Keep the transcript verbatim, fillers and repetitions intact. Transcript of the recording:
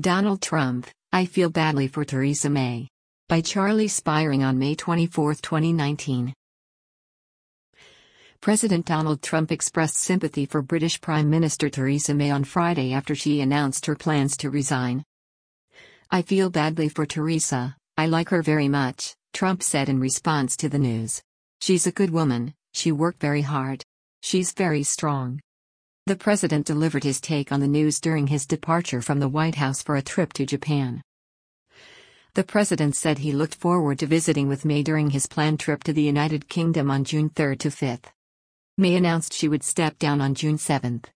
Donald Trump, I feel badly for Theresa May. By Charlie Spiring on May twenty-fourth, twenty nineteen. President Donald Trump expressed sympathy for British Prime Minister Theresa May on Friday after she announced her plans to resign. "I feel badly for Theresa, I like her very much," Trump said in response to the news. "She's a good woman, she worked very hard. She's very strong." The president delivered his take on the news during his departure from the White House for a trip to Japan. The president said he looked forward to visiting with May during his planned trip to the United Kingdom on June third to fifth. May announced she would step down on June seventh.